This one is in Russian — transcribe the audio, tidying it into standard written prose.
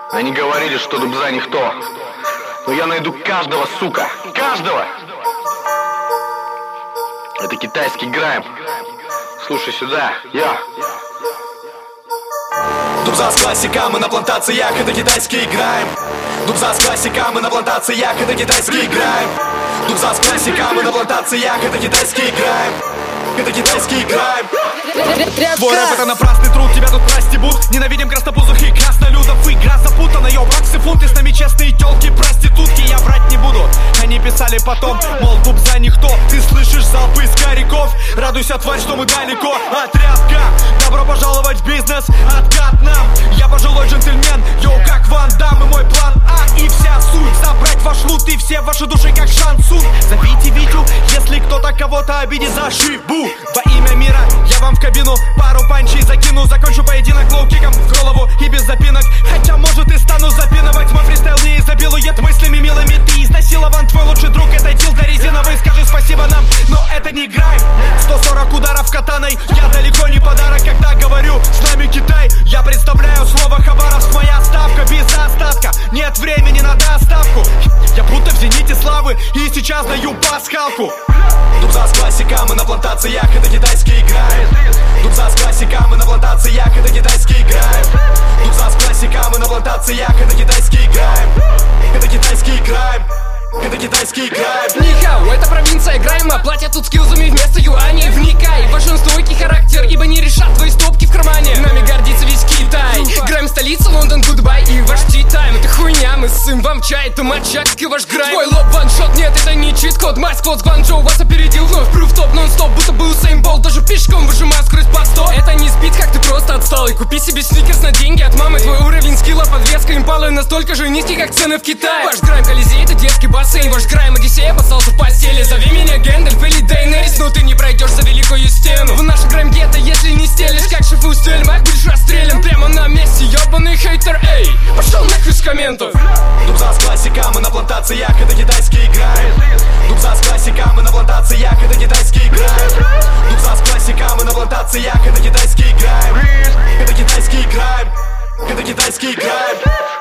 Они говорили, что Дубза никто. Но я найду каждого, сука. Каждого! Это китайский грайм. Слушай сюда, я. Дубза с классика, мы на плантациях, это китайский грайм. Дубза с классика, мы на плантациях, это китайский грайм. Дубза с классика, мы на плантациях, это китайский грайм. Это китайский грайм. Твой рэп это напрасный труд, тебя тут простебут. Ненавидим краснопузых и краснолюдов. Игра запутана, йоу, баксы, фунты. С нами честные тёлки, проститутки. Я врать не буду, они писали потом, мол, Дубза никто. Ты слышишь залпы из коряков. Радуйся, тварь, что мы далеко от рядка. Добро пожаловать в бизнес, откат нам. Я пожилой джентльмен, йоу, как Ван Дам. И мой план А и вся суть: забрать ваш лут и все ваши души как шансун. Забейте Витю, если кто-то кого-то обидит, зашибу. Во имя мира я вам в кабину пару панчей закину. Закончу поединок лоу-киком в голову и без запинок. Хотя может и стану запинывать. Мой фристайл не изобилует мыслями милыми. Ты изнасилован, твой лучший друг это дилда резиновый. Скажи спасибо нам, но это не грайм. 140 ударов катаной, я далеко не подарок. Когда говорю с нами Китай, я представляю слово Хабаровск. Моя ставка без остатка, нет времени на доставку. Я будто в зените славы и сейчас даю пасхалку. Дубза с классика, мы на плантациях, это китайский грайм. Дубза с классика, мы на плантациях, это китайский грайм. Дубза с классика, мы на плантациях, это китайский грайм. Это китайский грайм. Это китайский грайм. Нихау, это провинция грайма. Платят тут скиллзами вместо юаней. Вникай, важен стойкий характер, ибо не решат твои стопки в кармане. Нами гордится весь Китай. Грайм столица, Лондон, гудбай. И ваш ти-тайм, это хуйня, мы ссым вам чай. Это матчак, как и ваш грайм. Твой лоб ваншот, нет, это не чит-код. Маск-код с Гванчжоу вас опередил вновь. Прыв топ нон-стоп, будто был Усейн Болт. Даже пешком выжимая скорость под 100. Это не спид, как ты просто отстал. И купи себе сникерс на деньги от мамы. Твой уровень скилла, подвеска импалы настолько же низкий, как цены в Китае. Ваш грайм Колизей, это детский бассейн. Ваш грайм Одиссея остался в постели. Зови меня Гэндальф или Дейнерис, но ты не пройдешь за великую стену. В наш грайм гетто, если не стелишь, как шифу стель, маг будешь расстрелян прямо на месте. Ёбаный хейтер, эй, пошел нахуй с комментов. Дубза с классика, мы на плантациях, это китайский грайм. Дубза с классика, мы на плантациях, это китайский грайм. Дубза с классика, мы на плантациях, это китайский грайм. Это китайский грайм. Это китайский грайм.